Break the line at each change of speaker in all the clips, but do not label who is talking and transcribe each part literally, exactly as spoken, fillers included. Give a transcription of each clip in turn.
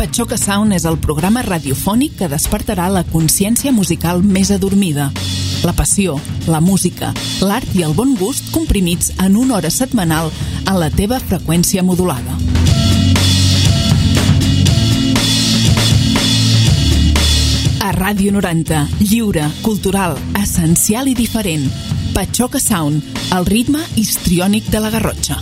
Patxoca Sound és el programa radiofònic que despertarà la consciència musical més adormida. La passió, la música, l'art i el bon gust comprimits en una hora setmanal en la teva freqüència modulada. A Ràdio noranta, lliure, cultural, essencial i diferent. Patxoca Sound, el ritme histriònic de la Garrotxa.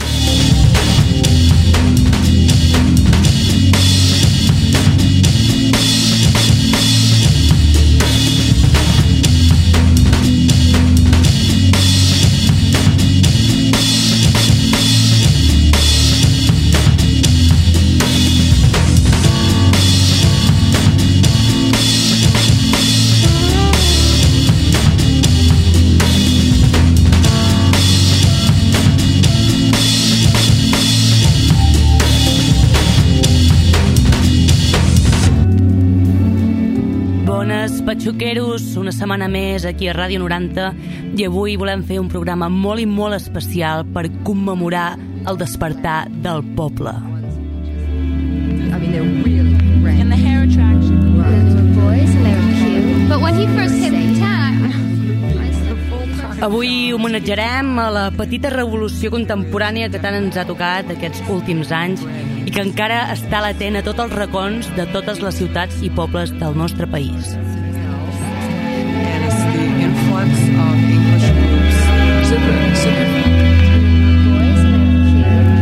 Patxoqueros, una setmana més aquí a Ràdio noranta i avui volem fer un programa molt i molt especial per commemorar el despertar del poble.
I mean, they're really great.
And the hair attraction.
Right. Those were boys and they were cute.
But when he first hit the town...
Avui homenatjarem a la petita revolució contemporània que tant ens ha tocat aquests últims anys i que encara està latent a tots els racons de totes les ciutats i pobles del nostre país.
Of English groups. Super, super.
Boys and they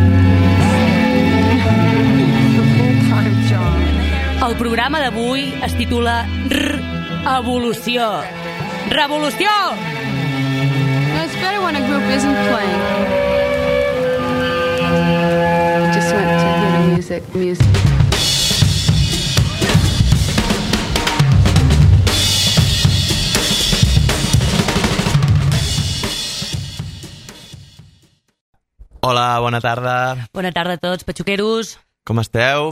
were cute.
The full-time job.
El programa d'avui es titula R-Evolució. Revolució!
It's better when a group isn't playing. I just went to hear the music. Music.
Hola, bona tarda.
Bona tarda a tots, patxoqueros.
Com esteu?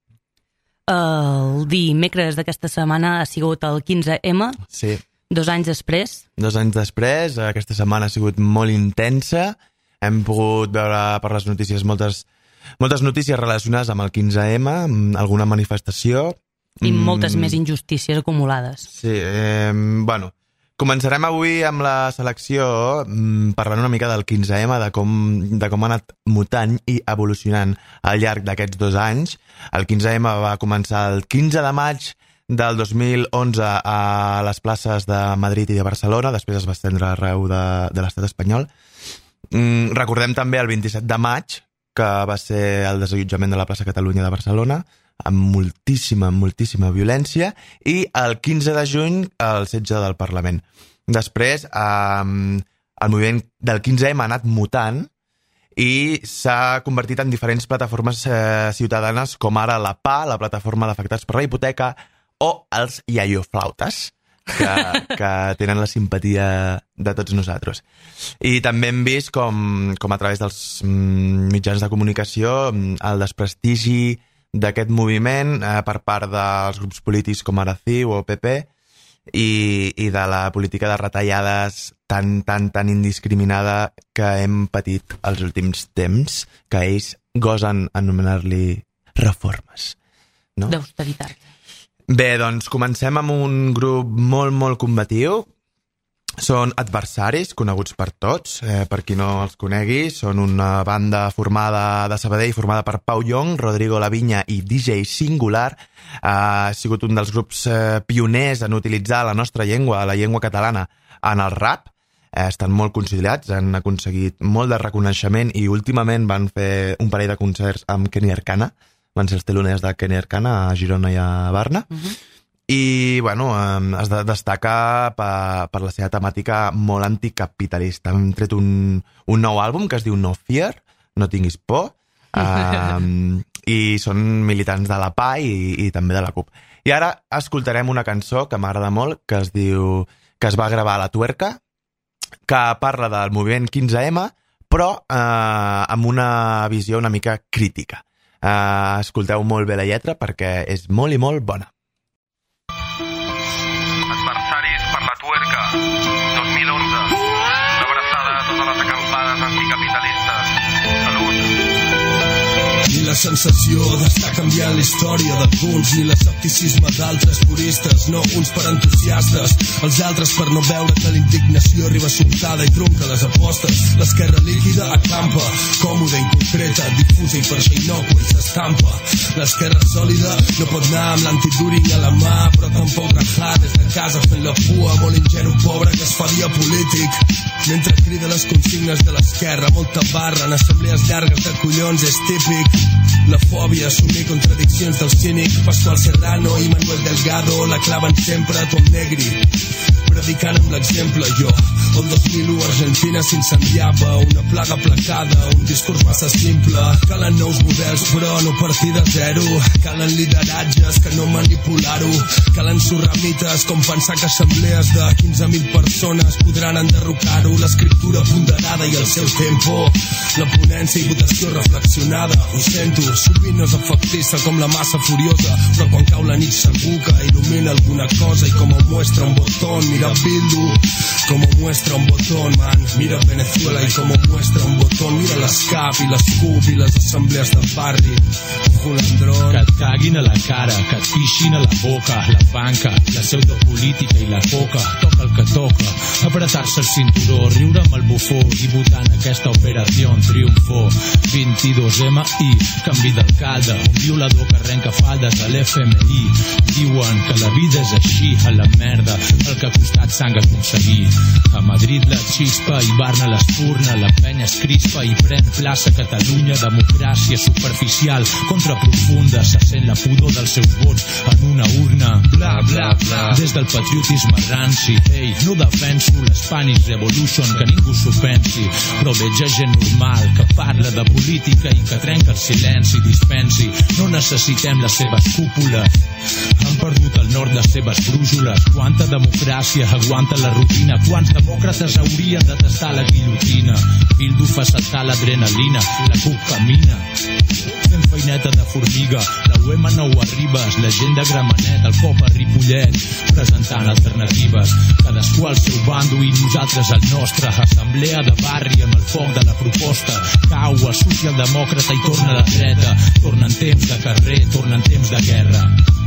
El dimecres d'aquesta setmana ha sigut el quinze eme.
Sí.
Dos anys després.
Dos anys després, aquesta setmana ha sigut molt intensa. Hem pogut veure per les notícies moltes, moltes notícies relacionades amb el quinze eme, alguna manifestació.
I moltes mm. més injustícies acumulades.
Sí, eh, bueno... Començarem avui amb la selecció mmm, parlant una mica del quinze eme, de com, de com ha anat mutant i evolucionant al llarg d'aquests dos anys. El quinze eme va començar el quinze de maig del dos mil onze a les places de Madrid i de Barcelona, després es va estendre arreu de, de l'estat espanyol. Mm, recordem també el vint-i-set de maig, que va ser el desallotjament de la plaça Catalunya de Barcelona, amb moltíssima, moltíssima violència, i el quinze de juny el setge del Parlament. Després, eh, el moviment del quinze eme ha anat mutant i s'ha convertit en diferents plataformes eh, ciutadanes, com ara la P A, la plataforma d'afectats per la hipoteca, o els iaioflautes, que, que tenen la simpatia de tots nosaltres. I també hem vist com, com a través dels mitjans de comunicació el desprestigi d'aquest moviment eh, per part dels grups polítics com ara C I U o P P i, i de la política de retallades tan, tan, tan indiscriminada que hem patit els últims temps, que ells gosen anomenar-li reformes. No?
D'austeritat.
Bé, doncs comencem amb un grup molt, molt combatiu. Són Adversaris, coneguts per tots, eh, per qui no els conegui. Són una banda formada de Sabadell, formada per Pau Llong, Rodrigo Lavinya i D J Singular. Eh, ha sigut un dels grups eh, pioners en utilitzar la nostra llengua, la llengua catalana, en el rap. Eh, estan molt considerats, han aconseguit molt de reconeixement i últimament van fer un parell de concerts amb Kenny Arcana. Van ser els teloners de Kenny Arcana a Girona i a Barna. Uh-huh. I, bueno, eh, es destaca per, per la seva temàtica molt anticapitalista. Hem tret un, un nou àlbum que es diu No Fear, No tinguis por, eh, i són militants de la P A i, i també de la C U P. I ara escoltarem una cançó que m'agrada molt, que es diu, que es va gravar a La Tuerca, que parla del moviment quinze eme, però eh, amb una visió una mica crítica. Eh, escolteu molt bé la lletra perquè és molt i molt bona.
Adversaris per la Tuerca, dos mil onze. Una abraçada a totes les acampades anticapitalistes. Salut!
La sensació d'estar canviant la història d'alguns, ni l'escepticisme d'altres puristes, no uns per entusiastes, els altres per no veure que la indignació arriba sobtada i trunca les apostes. L'esquerra líquida acampa, còmoda, inconcreta, difusa i per això innocua i s'estampa. L'esquerra sòlida no pot anar amb l'antiduring a la mà, però tampoc rajar des de casa fent la pua, molt ingenu pobre que es fa dia polític, mentre crida les consignes de l'esquerra, molta barra en assemblees llargues de collons és típic. La fòbia, assumir contradiccions del cínic, Pascual Serrano i Manuel Delgado la claven sempre a Tom Negri, predicant amb l'exemple. Jo, el dos mil u Argentina s'incendiava, una plaga placada, un discurs massa simple. Calen nous models però no partir de zero, calen lideratges que no manipular-ho, calen surramites com pensar que assemblees de quinze mil persones podran enderrocar-ho, l'escriptura ponderada i el seu tempo, la ponència i votació reflexionada. Ho sento, sovint no és efectista com la massa furiosa, però quan cau la nit segur que il·lumina alguna cosa, i com ho muestra un botón, mira Bildu, como muestra un botón, man, mira Venezuela y como muestra un botón, mira l'ESCAP i l'ESCUP i les assemblees del barri, Julandrón.
Que et caguin a la cara, que et pixin a la boca, la banca, la pseudopolítica i la coca, toca el que toca, apretar-se el cinturó, riure amb el bufó i votar en aquesta operació triomfo. vint-i-dos ema i canvi d'alcalde, un violador que arrenca faldes a l'F M I, diuen que la vida és així, a la merda, el que ha costat sang aconseguir. A Madrid la xispa i Barna l'espurna, la penya es crispa i pren plaça Catalunya, democràcia superficial contra profunda, se sent la pudor dels seus vots en una urna, bla bla bla, des del patriotisme ranci. Ei, no defenso l'Spanish Revolution, que ningú s'ho pensi, però veig a gent normal que parla de política i que trenca el silenci, dispensi, no necessitem les seves cúpules, han perdut el nord les seves brújoles. Quanta democràcia aguanta la rutina, quants demòcrates haurien de tastar la guillotina. Bildu fa saltar l'adrenalina, la CUP camina fent feineta de formiga, la U M nou arribes, la gent de Gramenet, el cop a Ripollet, presentant alternatives, cadascú al seu bando i nosaltres al nostre. Assemblea de barri amb el foc de la proposta, cau el socialdemòcrata i torna a la dreta, torna en temps de carrer, torna en temps de guerra.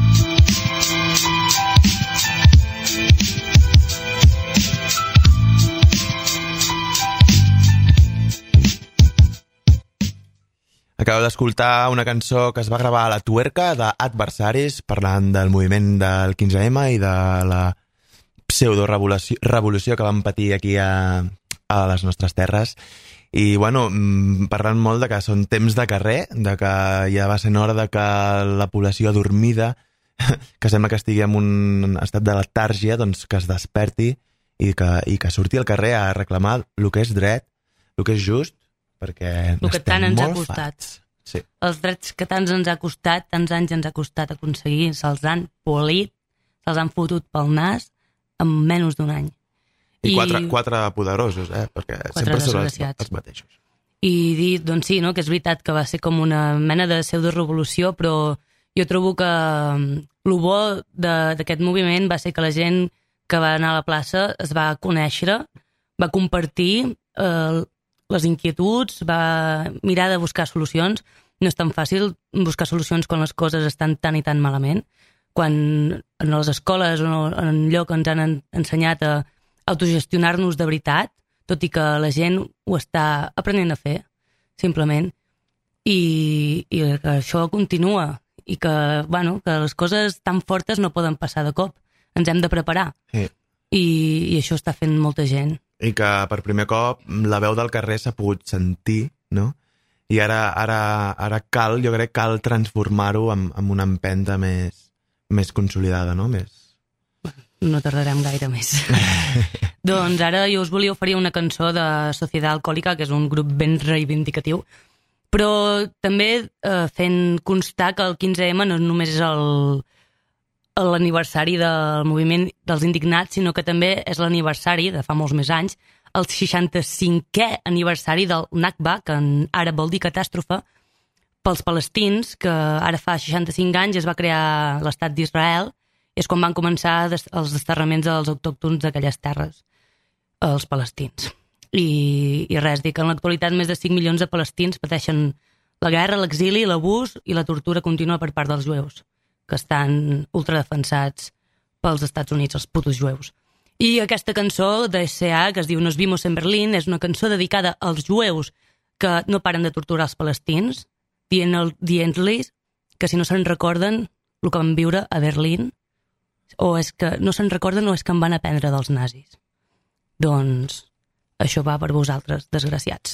Acabeu d'escoltar una cançó que es va gravar a la Tuerca d'Adversaris, parlant del moviment del quinze ema i de la pseudo-revolució revolució que vam patir aquí a, a les nostres terres. I, bueno, parlant molt de que són temps de carrer, de que ja va sent hora de que la població adormida, que sembla que estigui en un estat de letàrgia, doncs que es desperti i que, i que surti al carrer a reclamar el que és dret, el que és just, perquè
el que tant ens ha costat.
Sí.
Els drets que tant ens ha costat, tants anys ens ha costat aconseguir, se'ls han polit, se'ls han fotut pel nas en menys d'un any.
I, I quatre, quatre poderosos, eh? Perquè sempre són els, els mateixos.
I dir, doncs sí, no? Que és veritat que va ser com una mena de pseudo-revolució, però jo trobo que el bo d'aquest moviment va ser que la gent que va anar a la plaça es va conèixer, va compartir eh, les inquietuds, va mirar de buscar solucions. No és tan fàcil buscar solucions quan les coses estan tan i tan malament. Quan en les escoles o en lloc ens han ensenyat a autogestionar-nos de veritat, tot i que la gent ho està aprenent a fer, simplement. I, i que això continua. I que, bueno, que les coses tan fortes no poden passar de cop. Ens hem de preparar.
Sí.
I, i això està fent molta gent.
I que per primer cop la veu del carrer s'ha pogut sentir, no? I ara, ara, ara cal, jo crec, cal transformar-ho en, en una empenta més, més consolidada, no? Més...
No tardarem gaire més. Doncs ara jo us volia oferir una cançó de Sociedad Alcohólica, que és un grup ben reivindicatiu, però també eh, fent constar que el quinze ema no només és el... l'aniversari del moviment dels indignats, sinó que també és l'aniversari, de fa molts més anys, el seixanta-cinquè aniversari del Nakba, que en àrab vol dir catàstrofe, pels palestins, que ara fa seixanta-cinc anys es va crear l'estat d'Israel, és quan van començar els desterraments dels autòctons d'aquelles terres, els palestins. I, i res, dir que en l'actualitat més de cinc milions de palestins pateixen la guerra, l'exili, l'abús i la tortura contínua per part dels jueus, que estan ultradefensats pels Estats Units, els putos jueus. I aquesta cançó de S A, que es diu Nos vimos en Berlín, és una cançó dedicada als jueus que no paren de torturar els palestins, dient-los que si no se'n recorden el que van viure a Berlín, o és que no se'n recorden o és que en van aprendre dels nazis. Doncs això va per vosaltres, desgraciats.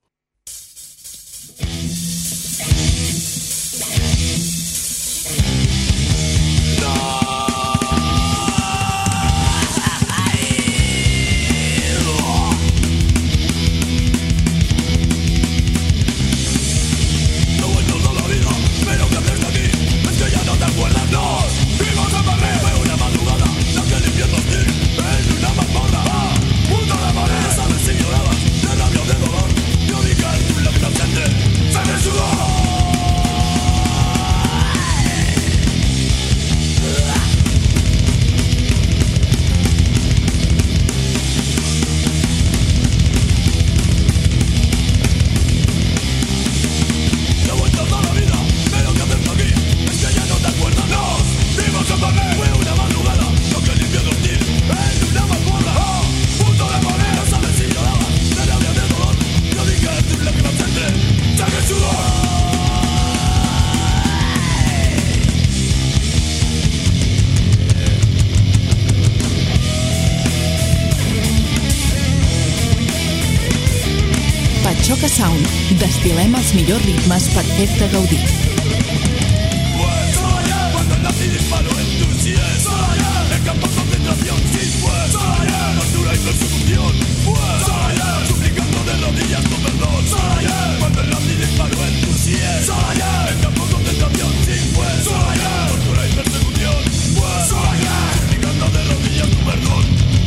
Pachoca Sound. Destilem els millors ritmes per fer-te gaudir.
Cuando el nazi disparó en tu sies, en campos de concentración sin juez, tortura y persecución, suplicando de rodillas tu perdón. Cuando el nazi disparó en tu sies, en campos de concentración sin juez, tortura y persecución, suplicando de rodillas tu perdón.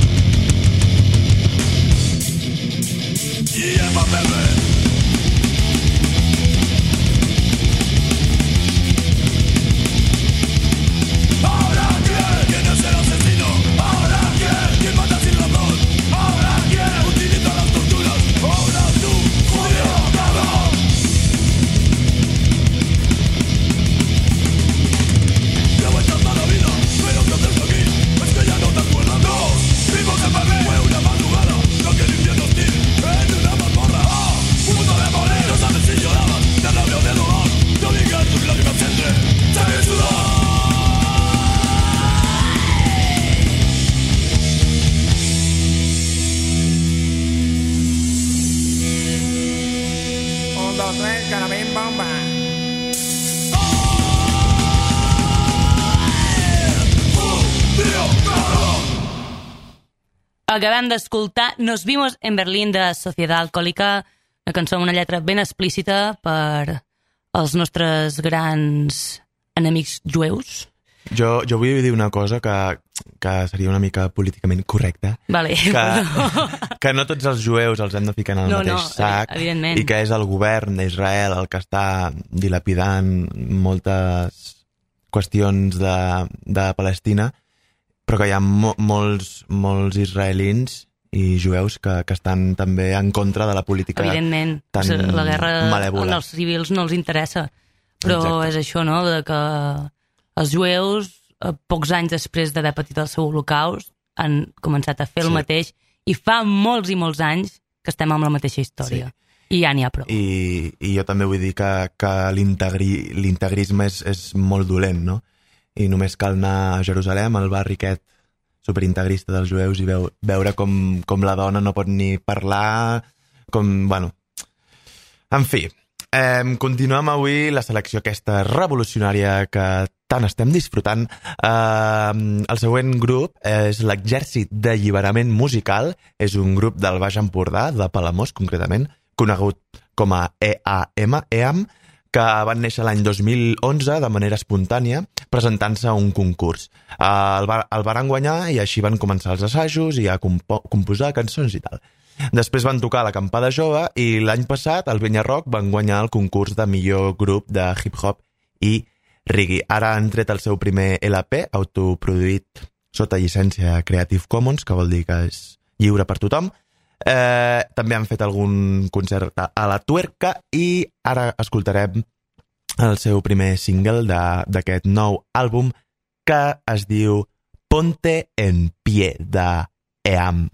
Y el papel
Acabem d'escoltar Nos vimos en Berlín de Sociedad Alcohólica, una cançó amb una lletra ben explícita per als nostres grans enemics jueus.
Jo, jo vull dir una cosa que, que seria una mica políticament correcta.
Vale.
Que, que no tots els jueus els hem de ficar en el
no,
mateix
no,
sac
evidentment.
I que és el govern d'Israel el que està dilapidant moltes qüestions de, de Palestina, però que hi ha mo molts, molts israelins i jueus que, que estan també en contra de la política
evidentment,
tan
la guerra
malèvola.
als civils no els interessa, però
Exacte.
És això, no?, de que els jueus, pocs anys després d'haver patit el seu holocaust, han començat a fer el sí. mateix, i fa molts i molts anys que estem amb la mateixa història. Sí. I ja n'hi ha prou.
I, I jo també vull dir que, que l'integri, l'integrisme és, és molt dolent, no? I només cal anar a Jerusalem, al barri aquest superintegrista dels jueus, i veu, veure com, com la dona no pot ni parlar, com, bueno... En fi, eh, continuem avui la selecció aquesta revolucionària que tant estem disfrutant. Eh, el següent grup és l'Exèrcit d'Alliberament Musical, és un grup del Baix Empordà, de Palamós concretament, conegut com a E A M, E A M, que van néixer l'any dos mil onze de manera espontània, presentant-se a un concurs. El, va, el van guanyar i així van començar els assajos i a compo composar cançons i tal. Després van tocar a l'Acampada Jove i l'any passat, al Benyarroc, van guanyar el concurs de millor grup de hip-hop i reggae. Ara han tret el seu primer L P, autoproduït sota llicència Creative Commons, que vol dir que és lliure per tothom. Eh, també han fet algun concert a la Tuerca i ara escoltarem el seu primer single d'aquest nou àlbum que es diu Ponte en Pie, de E A M.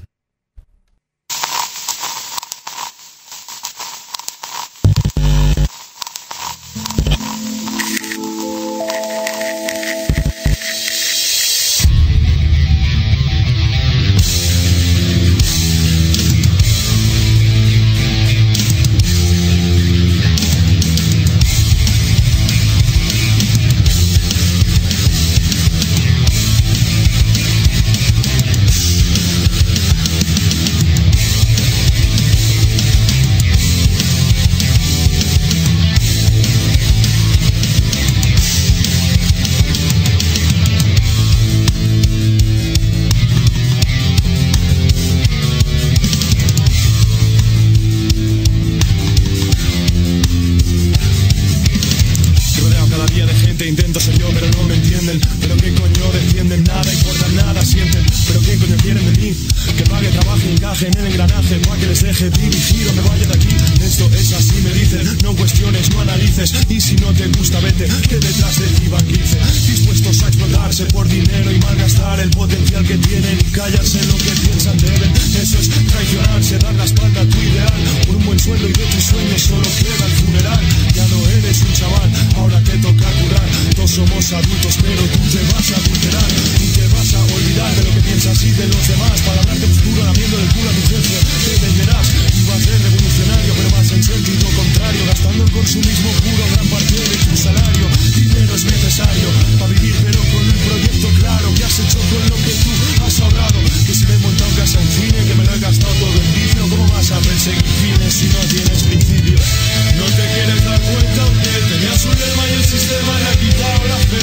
Intento ser yo, pero no me entienden. Pero qué coño defienden, nada importa, nada sienten. Pero qué coño quieren de mí, que pague, trabaje, encaje en el engranaje, pa' que les deje dirigir o me vaya de aquí. Esto es así, me dicen, no cuestiones, no analices. Y si no te gusta, vete, que detrás de ti van quince dispuestos a explotarse por dinero y malgastar el potencial que tienen y callarse lo que piensan deben. Eso es traicionarse, dar la espalda a tu ideal por un buen sueldo y de tus sueños solo queda el funeral. Ya no eres un chaval, ahora te toca curar. Todos somos adultos, pero tú te vas a adulterar y te vas a olvidar de lo que piensas y de los demás. Para hablarte futuro, lamiendo el culo a tu jefe, te venderás y vas a ser revolucionario, pero vas en sentido contrario, gastando el consumismo puro gran parte de tu salario. Dinero es necesario para vivir, pero con un proyecto claro que has hecho con lo que tú has ahorrado. Que si me he montado en casa un cine, que me lo he gastado todo en vicio, ¿cómo vas a perseguir fines si no tienes principio? No te quieres dar cuenta que tenías un lema y el sistema le ha quitado la fe.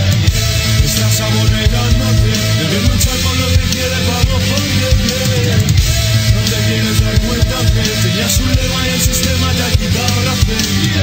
Estás abonegándote, debes luchar por lo que quieres, vamos, ponte bien. No te quieres dar cuenta que tenías un lema y el sistema te ha quitado la fe.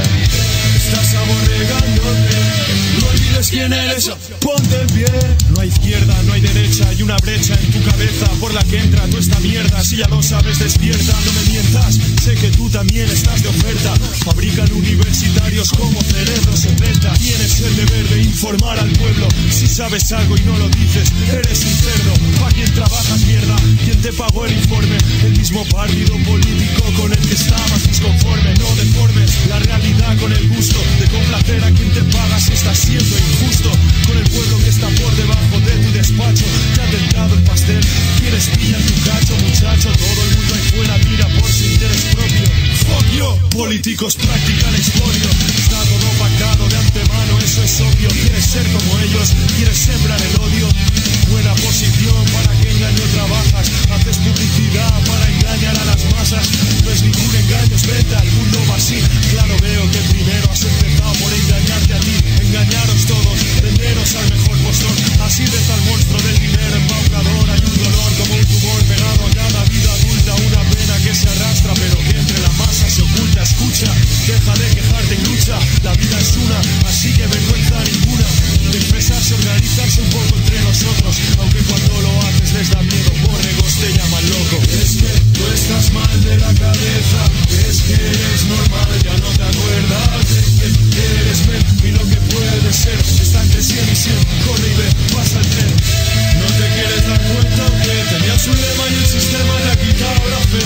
Estás abonegándote, no olvides quién eres, ponte en pie. No hay izquierda, no hay derecha, hay una brecha en tu cabeza por la que entra toda esta mierda. Si ya lo sabes, despierta, no me mientas, sé que tú también estás de oferta. Fabrican universitarios como cerebros en venta. Tienes el deber de informar al pueblo. Si sabes algo y no lo dices, eres un cerdo. ¿Pa' quién trabajas, mierda? ¿Quién te pagó el informe? El mismo partido político con el que estabas disconforme. No deformes la realidad con el gusto de complacer a quien te paga si estás siendo injusto. Con el pueblo que está por debajo de tu despacho, te ha tentado el pastel. Quieres pillar tu cacho, muchacho. Todo el mundo ahí fuera mira por su interés propio. Fuck you, políticos practican expolio. Está todo pactado de antemano, eso es obvio. Quieres ser como ellos, quieres sembrar el odio. Buena posición, para qué engaño trabajas. Haces publicidad para engañar a las masas. No es ningún engaño, es venta, el mundo va así. Claro, veo que primero has empezado por engañarte a ti. Engañaros todos, venderos al mejor postor. Así reza el monstruo del dinero embaucador. Hay un dolor como un tumor pegado a cada vida adulta. Una pena que se arrastra pero que entre la masa se oculta. Escucha, deja de quejarte y lucha. La vida es una, así que vergüenza ninguna de expresarse, organizarse un poco entre nosotros. Aunque cuando lo haces les da miedo, borregos te llaman loco. Es que tú estás mal de la cabeza, es que eres normal, ya no te acuerdas de que eres men y lo que puedes ser. Está entre cien y cien, corre y ve, pasa el tren. No te quieres dar cuenta que tenías un lema y el sistema te ha quitado la fe.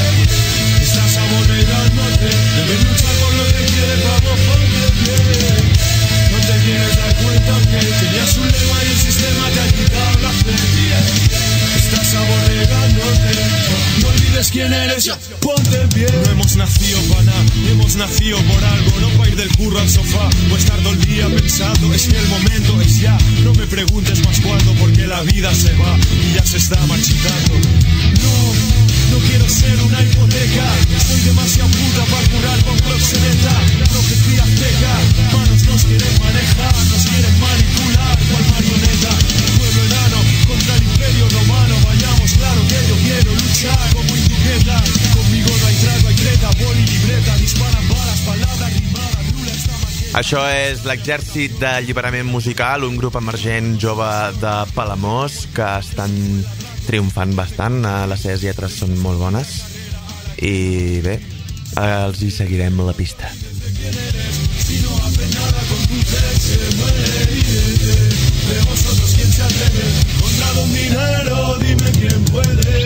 Estás abonegándote, debes luchar por lo que quieres, vamos, ponte bien. No te quieres dar cuenta que tenías un lema y el sistema te ha quitado la fe. Estás abonegándote, no olvides quién eres, ponte bien. No hemos nacido para nada, hemos nacido por algo. No para ir del curro al sofá o estar todo el día pensando. Es que el momento es ya, no me preguntes más cuándo, porque la vida se va y ya se está marchitando. No. No quiero ser una hipoteca, soy demasiado puta para curar con proxeneta. Profecía azteca, manos nos quieren manejar, nos quieren manipular cual marioneta. Pueblo enano contra el imperio romano, vayamos claro que yo quiero luchar como induqueta. Conmigo no hay trago, hay treta, boli, libreta, disparan balas, palabras rimadas, rula esta maqueta.
Això és l'Exèrcit d'Alliberament Musical, un grup emergent jove de Palamós que estan triomfant bastant, les seves lletres són molt bones i bé, els hi seguirem la pista. Si no hace nada con tu leche, de vosotros quién se atreve contra don dinero, dime quién puede.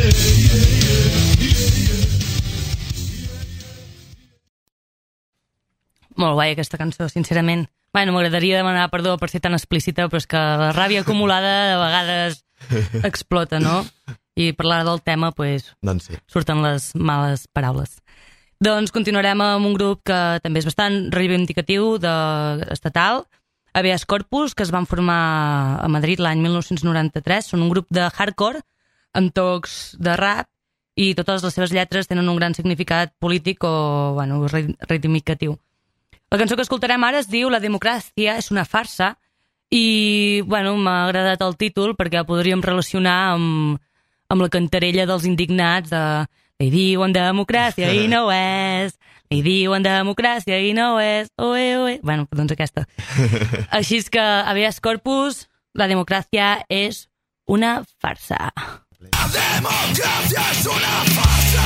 Molt guai aquesta cançó, sincerament. Bueno, m'agradaria demanar perdó per ser tan explícita, però és que la ràbia acumulada de vegades explota, no? I parlar del tema, pues,
doncs sí.
Surten les males paraules. Doncs continuarem amb un grup que també és bastant reivindicatiu de estatal, Habeas Corpus, que es van formar a Madrid l'any mil nou-cents noranta-tres. Són un grup de hardcore amb tocs de rap i totes les seves lletres tenen un gran significat polític o, bueno, reivindicatiu. La cançó que escoltarem ara es diu La democràcia és una farsa i, bueno, m'ha agradat el títol perquè el podríem relacionar amb, amb la cantarella dels indignats de li diuen democràcia i no ho és, li diuen democràcia i no ho és, oe, oe. Bueno, doncs aquesta. Així és que, Habeas Corpus, la democràcia és una farsa.
La democràcia és una farsa!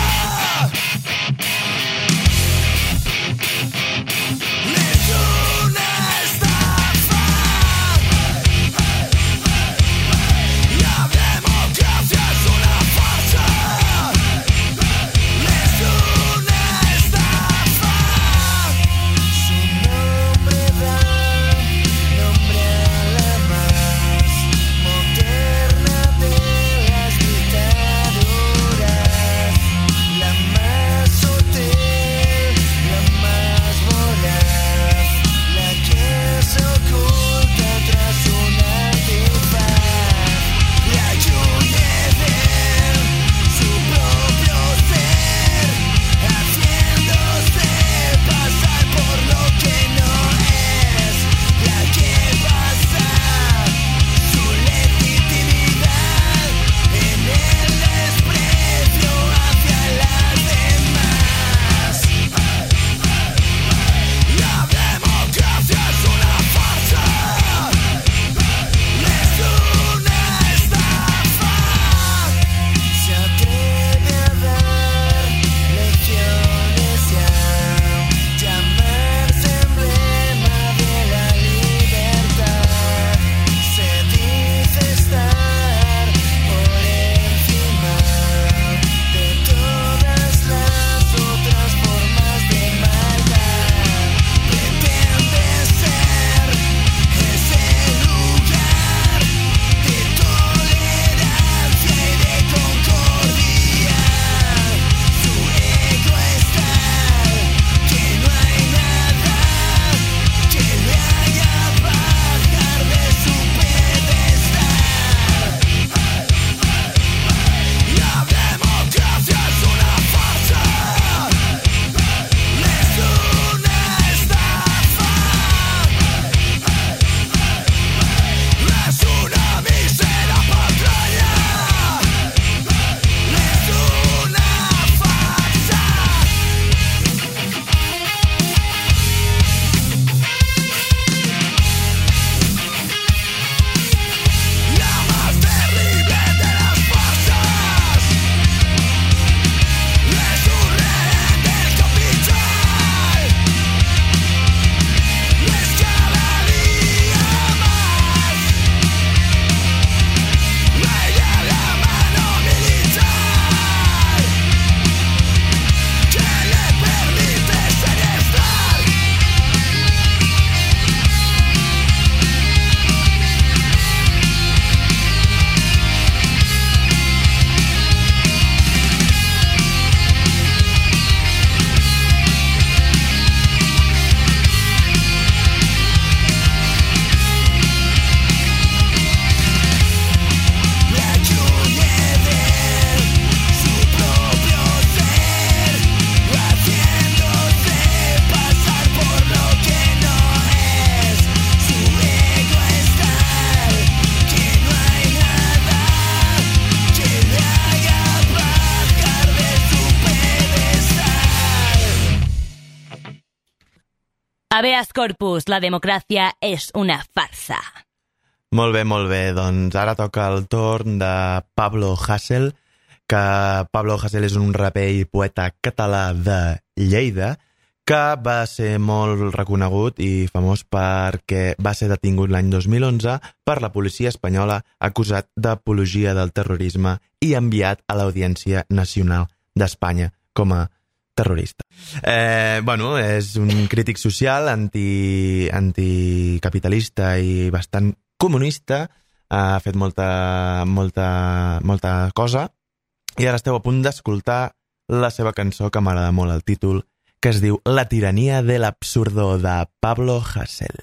Habeas Corpus, la democràcia és una farsa.
Molt bé, molt bé. Doncs ara toca el torn de Pablo Hasél, que Pablo Hasél és un raper i poeta català de Lleida, que va ser molt reconegut i famós perquè va ser detingut l'any dos mil onze per la policia espanyola acusat d'apologia del terrorisme i enviat a l'Audiència Nacional d'Espanya com a terrorista. Eh, bueno, és un crític social anti, anticapitalista i bastant comunista, ha fet molta, molta, molta cosa, i ara esteu a punt d'escoltar la seva cançó, que m'agrada molt el títol, que es diu La tirania del absurdo, de Pablo Hasél.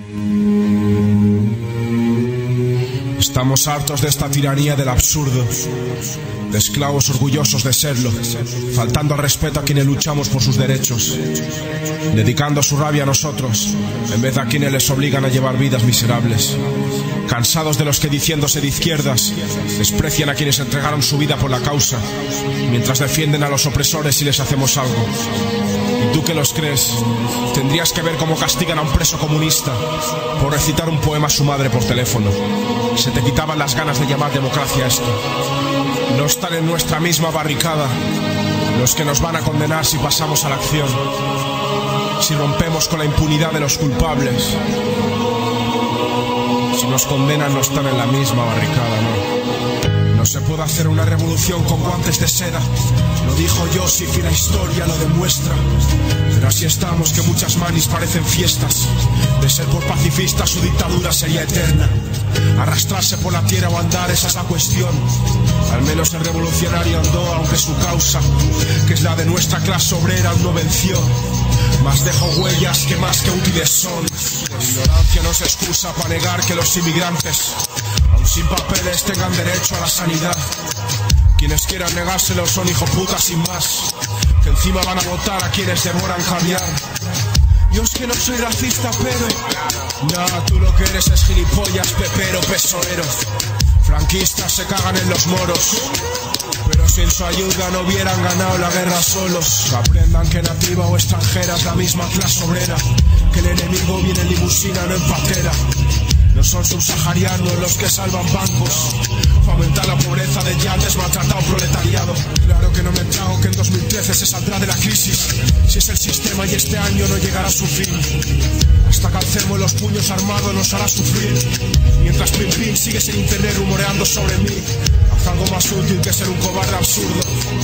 Estamos hartos de esta tiranía del absurdo, de esclavos orgullosos de serlo, faltando al respeto a quienes luchamos por sus derechos, dedicando su rabia a nosotros, en vez de a quienes les obligan a llevar vidas miserables. Cansados de los que, diciéndose de izquierdas, desprecian a quienes entregaron su vida por la causa, mientras defienden a los opresores si les hacemos algo. ¿Y tú que los crees? Tendrías que ver cómo castigan a un preso comunista por recitar un poema a su madre por teléfono. Se te quitaban las ganas de llamar democracia a esto. No están en nuestra misma barricada los que nos van a condenar si pasamos a la acción, si rompemos con la impunidad de los culpables. Si nos condenan no están en la misma barricada, ¿no? No se puede hacer una revolución con guantes de seda. Lo dijo Joseph y la historia lo demuestra. Pero así estamos, que muchas manis parecen fiestas. De ser por pacifista su dictadura sería eterna. Arrastrarse por la tierra o andar, esa es la cuestión. Al menos el revolucionario andó, aunque su causa, que es la de nuestra clase obrera, aún no venció. Más dejó huellas que más que útiles son. La ignorancia no se excusa para negar que los inmigrantes, aún sin papeles, tengan derecho a la sanidad. Quienes quieran negárselo son hijoputas sin más, que encima van a votar a quienes devoran cambiar. Yo es que no soy racista, pero nah, tú lo que eres es gilipollas, pepero, pesoero. Franquistas se cagan en los moros, pero sin su ayuda no hubieran ganado la guerra solos. Que aprendan que nativa o extranjera es la misma clase obrera, que el enemigo viene en limusina, no en patera. No son subsaharianos los que salvan bancos, fomentar la pobreza de ya antes maltratado proletariado. Claro que no me trago que en dos mil trece se saldrá de la crisis, si es el sistema y este año no llegará a su fin. Hasta que alcemos los puños armados nos hará sufrir, mientras Pim Pim sigues en internet rumoreando sobre mí. Haz algo más útil que ser un cobarde absurdo.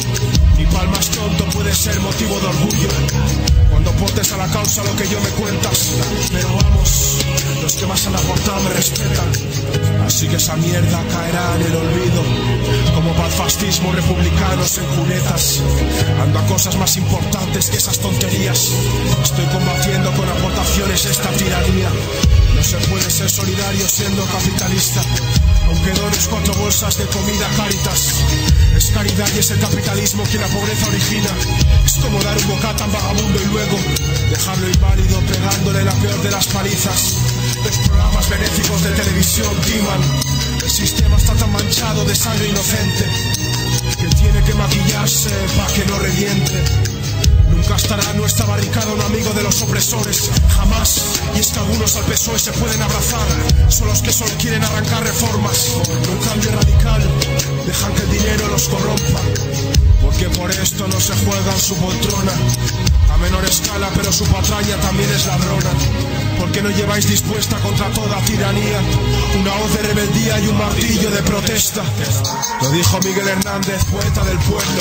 Mi pal más tonto puede ser motivo de orgullo cuando aportes a la causa lo que yo me cuentas. Pero vamos, los que más han aportado me respetan, así que esa mierda caerá en el olvido, como para el fascismo republicanos en cunetas. Ando a cosas más importantes que esas tonterías. Estoy combatiendo con aportaciones esta tiranía. No se puede ser solidario siendo capitalista, aunque dones cuatro bolsas de comida a Cáritas. Es caridad y es el capitalismo quien la pobreza origina. Es como dar un bocata a un vagabundo y luego dejarlo inválido pegándole la peor de las palizas. Los programas benéficos de televisión timan. El sistema está tan manchado de sangre inocente que tiene que maquillarse para que no reviente. Nunca estará en nuestra barricada un amigo de los opresores, jamás. Y es que algunos al P S O E se pueden abrazar, son los que solo quieren arrancar reformas. Un cambio radical, dejan que el dinero los corrompa, porque por esto no se juegan su poltrona. A menor escala, pero su patraña también es ladrona. Porque no lleváis dispuesta contra toda tiranía una hoz de rebeldía y un martillo de protesta. Lo dijo Miguel Hernández, poeta del pueblo.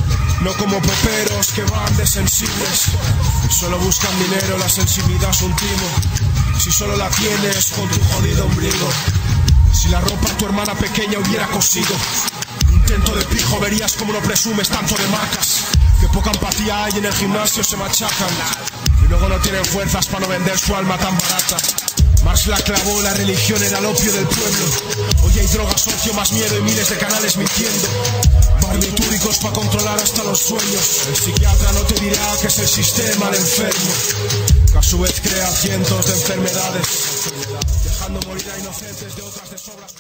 No como poperos que van de sensibles y solo buscan dinero, la sensibilidad es un timo. Si solo la tienes con tu jodido ombligo. Si la ropa tu hermana pequeña hubiera cosido, intento de pijo verías como no presumes tanto de marcas. Que poca empatía hay en el gimnasio, se machacan y luego no tienen fuerzas para no vender su alma tan barata. Marx la clavó, la religión era el opio del pueblo. Hoy hay drogas, ocio, más miedo y miles de canales mintiendo. Barbitúricos para controlar hasta los sueños. El psiquiatra no te dirá que es el sistema el enfermo, que a su vez crea cientos de enfermedades, dejando morir a inocentes de otras de sobras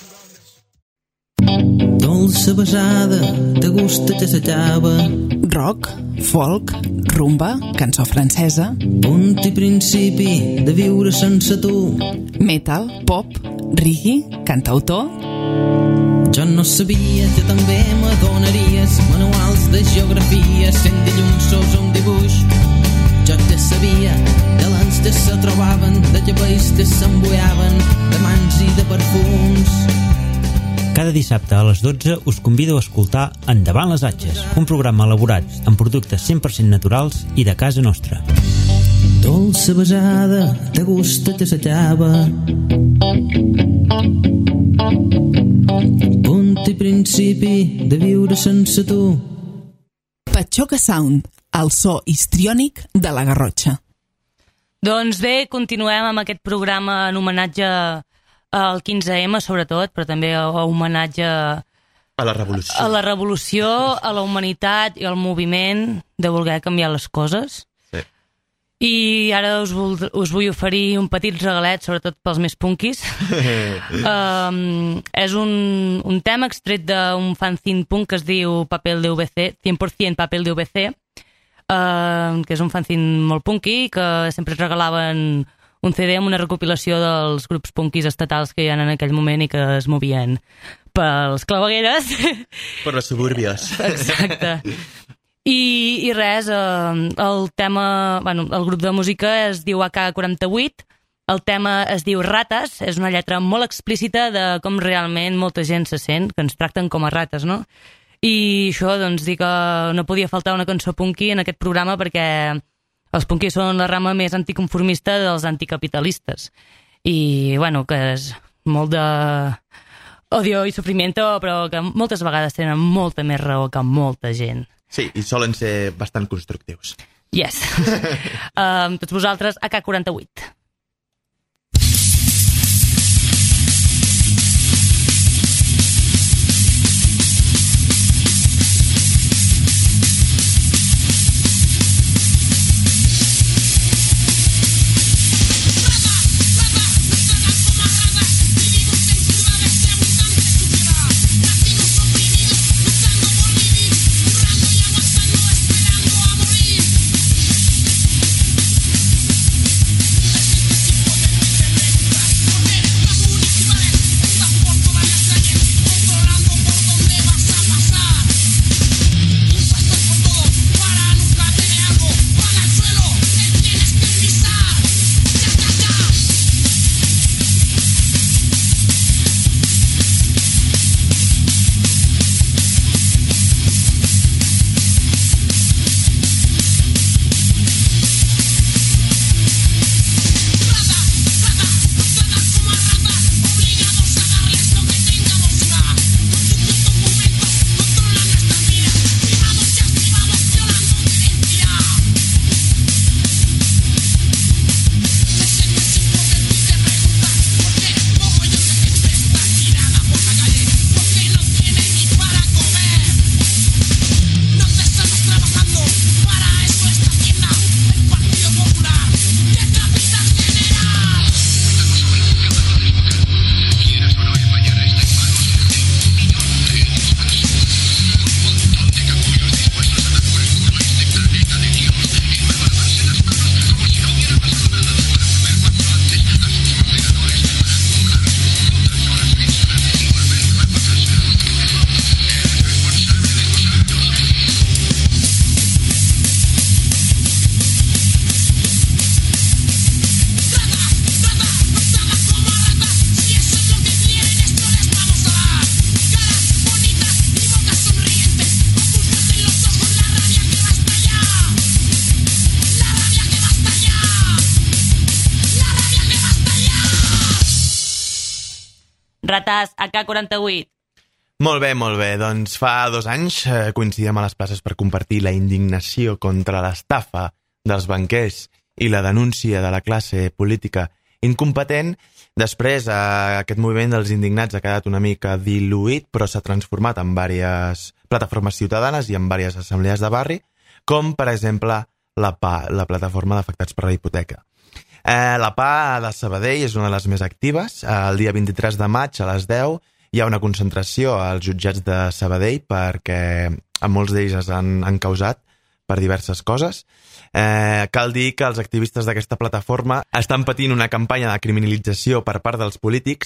curables.
Dolça besada, de gust t'assajava.
Rock, folk, rumba, cançó francesa.
Punt i principi de viure sense tu.
Metal, pop, Rigui, cantautor.
Jo no sabia que també m'adonaries manuals de geografia sent dilluns sos un dibuix. Jo ja sabia de l'ans que se trobaven, de llavells que s'embuiaven, de mans i de perfums.
Cada dissabte a les dotze us convido a escoltar Endavant les Atxes, un programa elaborat amb productes cent per cent naturals i de casa nostra.
Dolça besada, de gust que s'allava. Punt i principi de viure sense tu.
Patxoca Sound, el so histriònic de la Garrotxa.
Doncs bé, continuem amb aquest programa en homenatge al quinze eme, sobretot, però també a homenatge
a la revolució,
a la revolució, a la humanitat i al moviment de voler canviar les coses.
Sí.
I ara us, vol, us vull oferir un petit regalet, sobretot pels més punkis. um, és un, un tema extret d'un fanzine punk que es diu Papel de U V C, cent per cent Papel de U V C, uh, que és un fanzine molt punky, que sempre es regalaven un C D amb una recopilació dels grups punkis estatals que hi ha en aquell moment i que es movien pels clavegueres.
Per les subúrbies.
Exacte. I, i res, eh, el tema, bueno, el grup de música es diu A K quaranta-vuit, el tema es diu Rates, és una lletra molt explícita de com realment molta gent se sent, que ens tracten com a rates, no? I això, doncs, dir que no podia faltar una cançó punky en aquest programa perquè els punkis són la rama més anticonformista dels anticapitalistes. I, bueno, que és molt de odio i sofrimiento, però que moltes vegades tenen molta més raó que molta gent.
Sí, i solen ser bastant constructius.
Yes. um, tots vosaltres, A K quaranta-vuit. Rates, A K quaranta-vuit.
Molt bé, molt bé. Doncs fa dos anys eh, coincidíem a les places per compartir la indignació contra l'estafa dels banquers i la denúncia de la classe política incompetent. Després, eh, aquest moviment dels indignats ha quedat una mica diluït, però s'ha transformat en diverses plataformes ciutadanes i en diverses assemblees de barri, com, per exemple, la P A, la Plataforma d'Afectats per la Hipoteca. Eh, la P A de Sabadell és una de les més actives. El dia vint-i-tres de maig a les deu hi ha una concentració als jutjats de Sabadell perquè a molts d'ells es han encausat per diverses coses. Eh, cal dir que els activistes d'aquesta plataforma estan patint una campanya de criminalització per part dels polítics,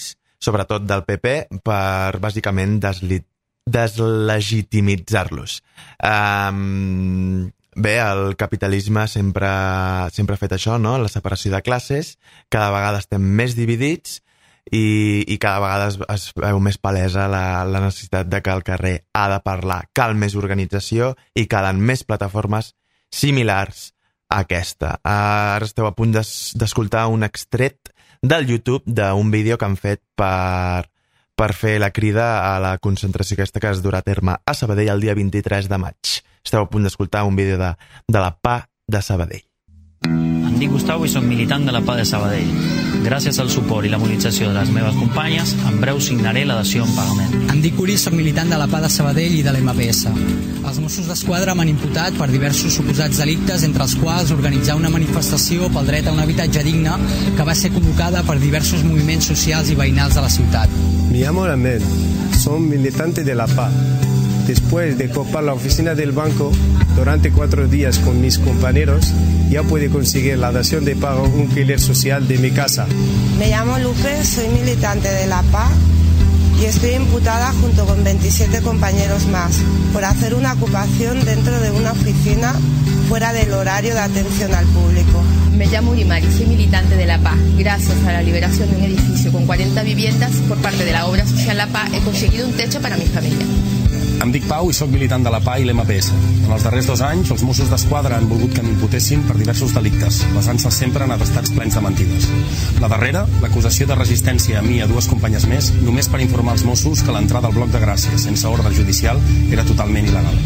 sobretot del P P, per bàsicament desli- deslegitimitzar-los. Um, bé, el capitalisme sempre, sempre ha fet això, no? La separació de classes, cada vegada estem més dividits i, i cada vegada es, es veu més palesa la, la necessitat de que el carrer ha de parlar, cal més organització i calen més plataformes similars a aquesta. Ara esteu a punt d'es- d'escoltar un extret del YouTube d'un vídeo que han fet per, per fer la crida a la concentració aquesta que es durà a terme a Sabadell el dia vint-i-tres de maig. Esteu a punt d'escoltar un vídeo de, de la P A de Sabadell.
Em dic Gustavo i soc militant de la P A de Sabadell. Gràcies al suport i la mobilització de les meves companyes, en breu signaré la dació en pagament.
Em dic Uri, soc militant de la P A de Sabadell i de l'M P S. Els Mossos d'Esquadra m'han imputat per diversos suposats delictes, entre els quals organitzar una manifestació pel dret a un habitatge digne que va ser convocada per diversos moviments socials i veïnals de la ciutat.
Me llamo Ahmed, soy militante de la P A. Después de copar la oficina del banco durante cuatro días con mis compañeros, ya pude conseguir la dación de pago un alquiler social de mi casa.
Me llamo Lupe, soy militante de la P A y estoy imputada junto con veintisiete compañeros más por hacer una ocupación dentro de una oficina fuera del horario de atención al público.
Me llamo Urimar y soy militante de la P A. Gracias a la liberación de un edificio con cuarenta viviendas por parte de la obra social La P A he conseguido un techo para mi familia.
Em dic Pau i sóc militant de la P A i l'M P S. En els darrers dos anys, els Mossos d'Esquadra han volgut que m'imputessin per diversos delictes, basant-se sempre en atestats plens de mentides. La darrera, l'acusació de resistència a mi i a dues companyes més, només per informar els Mossos que l'entrada al bloc de Gràcia, sense ordre judicial, era totalment il·legal.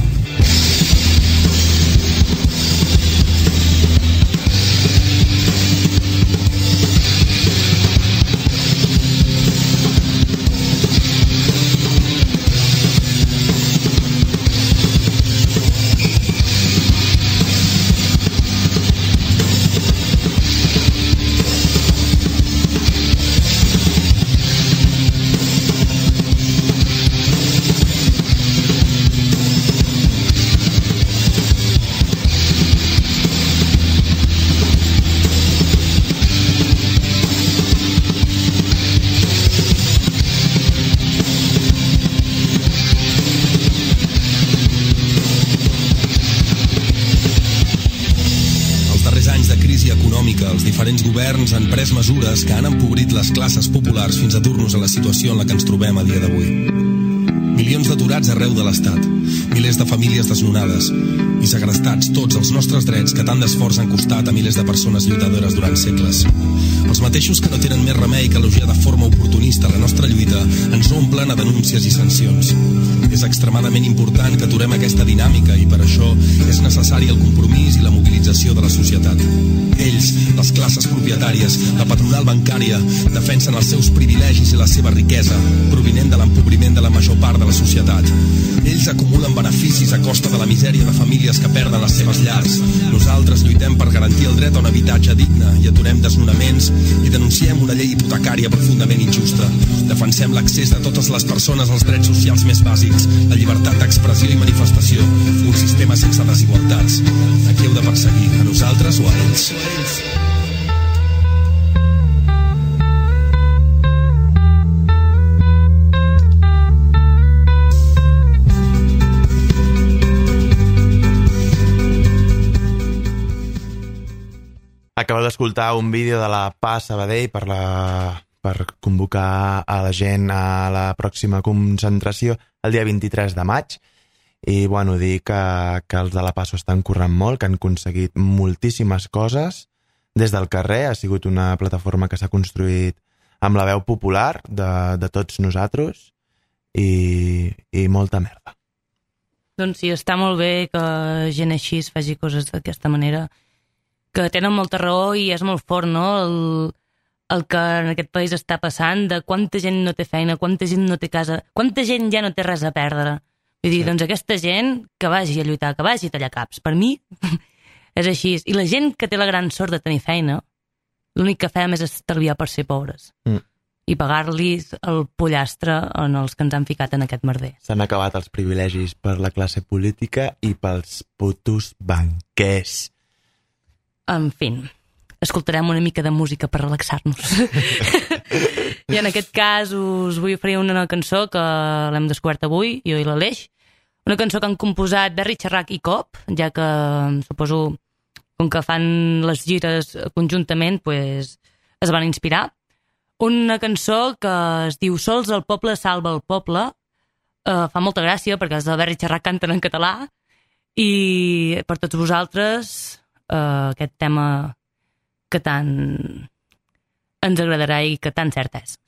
Els diferents governs han pres mesures que han empobrit les classes populars fins a dur-nos a la situació en la que ens trobem a dia d'avui. Milions d'aturats arreu de l'Estat, milers de famílies desnonades i segrestats tots els nostres drets que tant d'esforç han costat a milers de persones lluitadores durant segles. Els mateixos que no tenen més remei que elogiar de forma oportunista la nostra lluita ens omplen a denúncies i sancions. És extremadament important que aturem aquesta dinàmica i per això és necessari el compromís i la mobilització de la societat. Ells, les classes propietàries, la patronal bancària, defensen els seus privilegis i la seva riquesa, provinent de l'empobriment de la major part de la societat. Ells acumulen beneficis a costa de la misèria de famílies que perden les seves llars. Nosaltres lluitem per garantir el dret a un habitatge digne i aturem desnonaments i denunciem una llei hipotecària profundament injusta. Defensem l'accés de totes les persones als drets socials més bàsics, la llibertat d'expressió i manifestació, un sistema sense desigualtats. A qui heu de perseguir, a nosaltres o a ells?
Acabeu d'escoltar un vídeo de la P A Sabadell per, la, per convocar a la gent a la pròxima concentració el dia vint-i-tres de maig. I, bueno, dir que, que els de la P A s'ho estan currant molt, que han aconseguit moltíssimes coses des del carrer. Ha sigut una plataforma que s'ha construït amb la veu popular de, de tots nosaltres i, i molta merda.
Doncs sí, està molt bé que gent així es faci coses d'aquesta manera, que tenen molta raó i és molt fort, no?, el, el que en aquest país està passant, de quanta gent no té feina, quanta gent no té casa, quanta gent ja no té res a perdre. Vull dir, sí. Doncs aquesta gent que vagi a lluitar, que vagi a tallar caps. Per mi és així. I la gent que té la gran sort de tenir feina, l'únic que fem és estalviar per ser pobres. Mm. I pagar-los el pollastre en els que ens han ficat en aquest merder.
S'han acabat els privilegis per la classe política i pels putos banquers.
En fi, escoltarem una mica de música per relaxar-nos. I en aquest cas us vull oferir una cançó que l'hem descobert avui, jo i l'Aleix, una cançó que han composat Berri Xerrac i Cop, ja que suposo com que fan les gires conjuntament, pues, es van inspirar. Una cançó que es diu Sols el poble salva el poble. Uh, fa molta gràcia perquè els de Berri Xerrac canten en català i per tots vosaltres uh, aquest tema que tant ens agradarà i que tan cert és.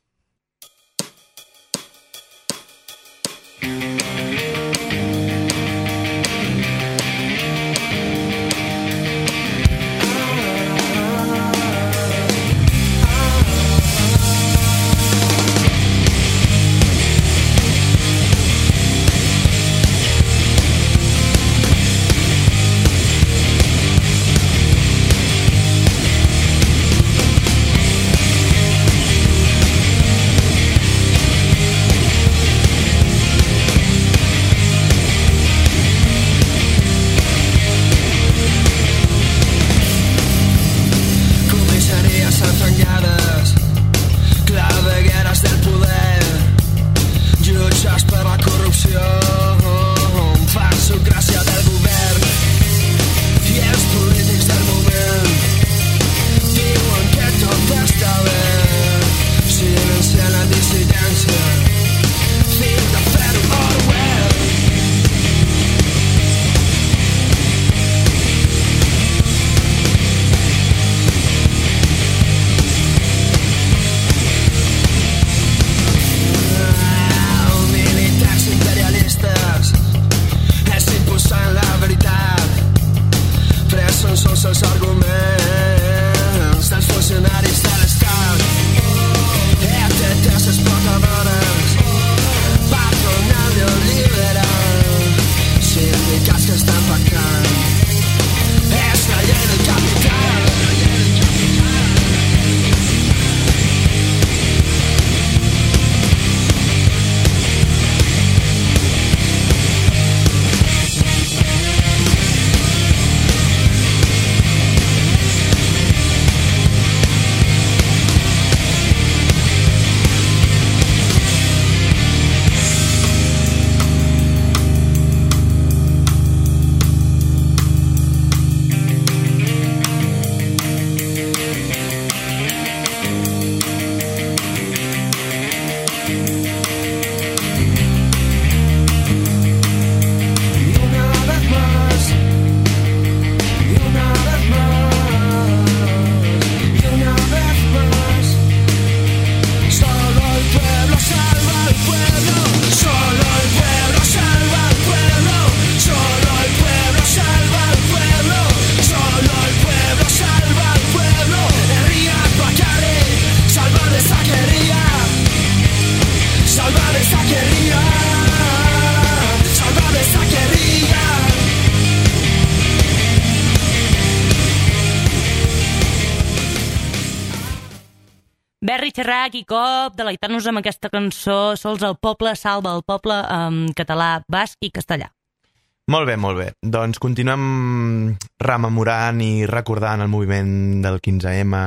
Berri Xerrac i Cop, deleitant-nos amb aquesta cançó Sols el poble salva el poble en català, basc i castellà.
Molt bé, molt bé. Doncs continuem rememorant i recordant el moviment del quinze ema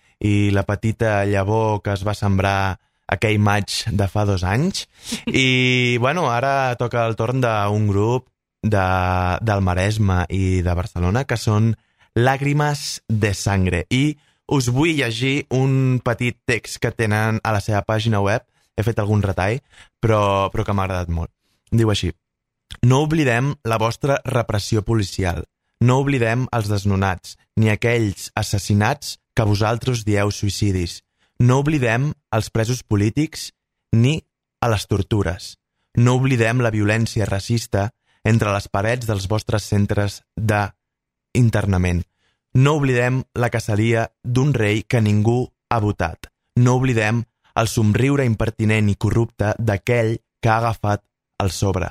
i la petita llavor que es va sembrar aquell maig de fa dos anys. I, bueno, ara toca el torn d'un grup de, del Maresme i de Barcelona, que són Lágrimas de Sangre. I us vull llegir un petit text que tenen a la seva pàgina web. He fet algun retall, però, però que m'ha agradat molt. Diu així: no oblidem la vostra repressió policial. No oblidem els desnonats, ni aquells assassinats que vosaltres dieu suïcidis. No oblidem els presos polítics ni a les tortures. No oblidem la violència racista entre les parets dels vostres centres d'internament. No oblidem la caceria d'un rei que ningú ha votat. No oblidem el somriure impertinent i corrupte d'aquell que ha agafat el sobre.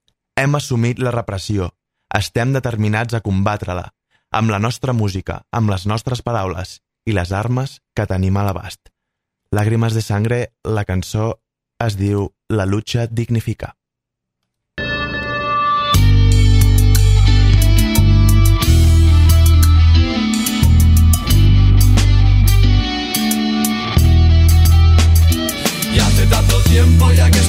Hem assumit la repressió. Estem determinats a combatre-la, amb la nostra música, amb les nostres paraules i les armes que tenim a l'abast. Lágrimas de Sangre, la cançó es diu La lucha dignifica.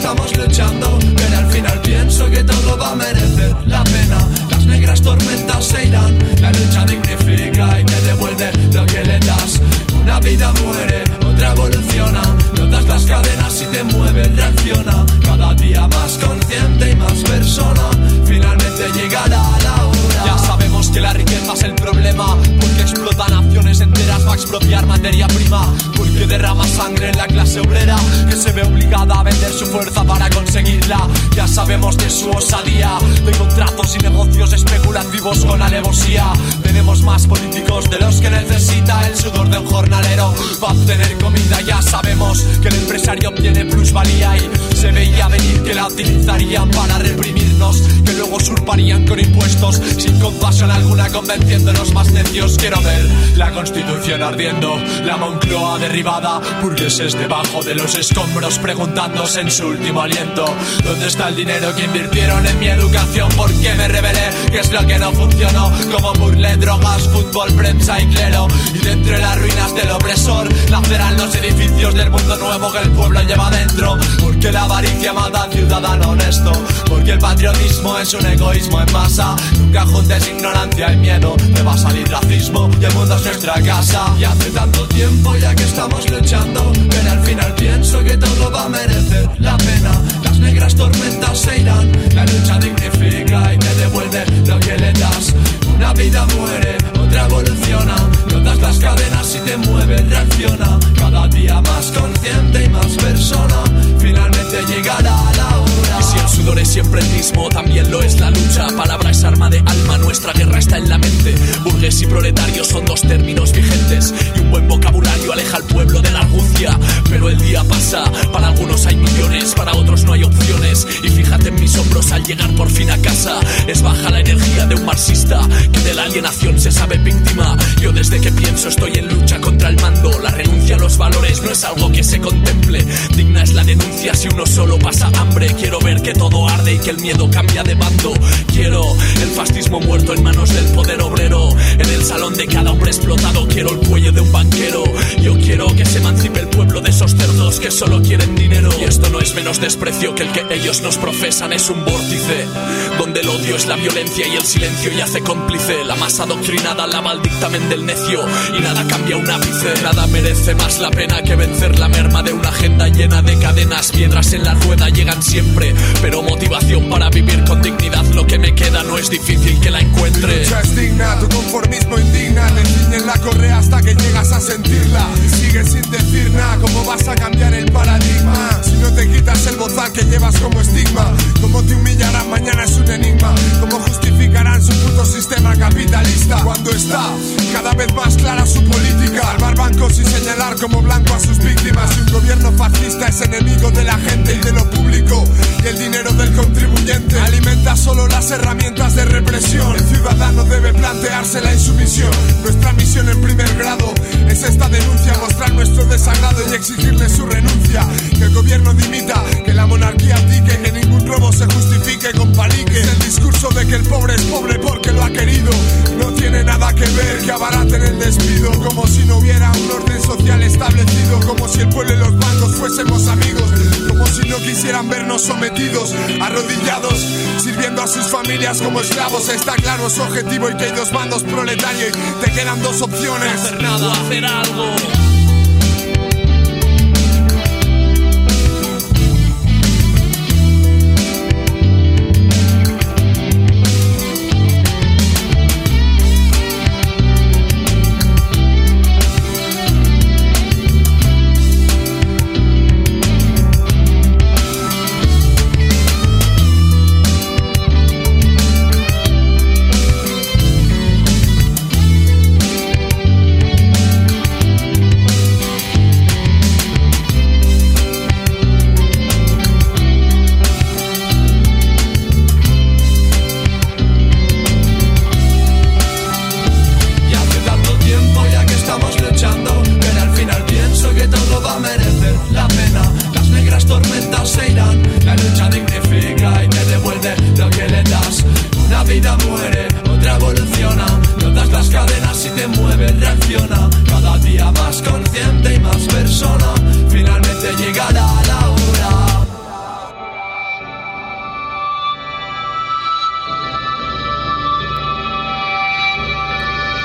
estamos luchando, pero al final pienso que todo va a merecer la pena. Las negras tormentas se irán, la lucha dignifica y te devuelve lo que le das. Una vida muere, otra evoluciona, notas las cadenas y te mueve, reacciona. Cada día más consciente y más persona, finalmente llegará la hora.
Ya sabemos que la riqueza es el problema, porque explota naciones enteras, va a expropiar materia prima, porque derrama sangre en la clase obrera, que se ve obligada a vender su fuerza para conseguirla. Ya sabemos de su osadía, de contratos y negocios especulativos con alevosía. Tenemos más políticos de los que necesita el sudor de un jornalero para obtener comida. Ya sabemos que el empresario obtiene plusvalía y se veía venir que la utilizarían para reprimirnos, que luego usurparían con impuestos sin compasión alguna, convenciéndonos más necios. Quiero ver la Constitución ardiendo, la Moncloa derribada, burgueses debajo de los escombros preguntándose en su último aliento: ¿dónde está el dinero que invirtieron en mi educación? ¿Por qué me rebelé? ¿Qué es lo que no funcionó? Como burlé, drogas, fútbol, prensa y clero. Y de entre las ruinas del opresor nacerán los edificios del mundo nuevo que el pueblo lleva dentro. Porque la avaricia mata al ciudadano honesto, porque el patriotismo es un egoísmo en masa. Nunca juntes ignorancia y miedo, te va a salir racismo y el mundo es nuestra casa.
Y hace tanto tiempo ya que estamos luchando, pero al final pienso que todo va a merecer la pena. Las negras tormentas se irán, la lucha dignifica y te devuelve lo que le das. Una vida muere, otra evoluciona, notas las cadenas y te mueve, reacciona. Cada día más consciente y más persona, finalmente llegará la hora.
Y si el sudor es siempre el mismo, también lo es la lucha. Palabra es arma de alma, nuestra guerra está en la mente. Burgués y proletario son dos términos vigentes, y un buen vocabulario aleja al pueblo de la argucia. Pero el día pasa, para algunos hay millones, para otros no hay opciones. Y fíjate en mis hombros al llegar por fin a casa, es baja la energía de un marxista que de la alienación se sabe víctima. Yo desde que pienso estoy en lucha contra el mando. La renuncia a los valores no es algo que se contemple, digna es la denuncia si uno solo pasa hambre. Quiero ver que todo arde y que el miedo cambia de bando. Quiero el fascismo muerto en manos del poder obrero, en el salón de cada hombre explotado quiero el cuello de un banquero. Yo quiero que se emancipe el pueblo de esos cerdos que solo quieren dinero. Y esto no es menos desprecio que el que ellos nos profesan, es un vórtice donde el odio es la violencia y el silencio yace cómplice. La masa adoctrinada lava el dictamen del necio y nada cambia un ápice. Nada merece más la pena que vencer la merma de una agenda llena de cadenas. Piedras en la rueda llegan siempre, pero motivación para vivir con dignidad lo que me queda no es difícil que la encuentre.
Tu lucha es digna, tu conformismo indigna, te ciñen la correa hasta que llegas a sentirla y sigues sin decir nada. ¿Cómo vas a cambiar el paradigma si no te quitas el bozal que llevas como estigma? ¿Cómo te humillarán mañana es un enigma? ¿Cómo justificarán su puto sistema capitalista cuando está cada vez más clara su política? Salvar bancos y señalar como blanco a sus víctimas. Y un gobierno fascista es enemigo de la gente y de lo público, y el dinero del contribuyente alimenta solo las herramientas de represión. El ciudadano debe plantearse la insumisión. Nuestra misión en primer grado es esta denuncia, mostrar nuestro desagrado y exigirle su renuncia. Que el gobierno dimita, que la monarquía abdique, que ningún robo se justifique con paliques. El discurso de que el pobre es pobre porque lo ha querido no tiene nada que ver, que abaraten el despido, como si no hubiera un orden social establecido, como si el pueblo y los bancos fuésemos amigos, como si no quisieran vernos sometidos, arrodillados, sirviendo a sus familias como esclavos. Está claro su objetivo y que hay dos bandos proletarios y te quedan dos opciones:
no hacer nada o hacer algo.
Consciente y más persona, finalmente llegará la hora.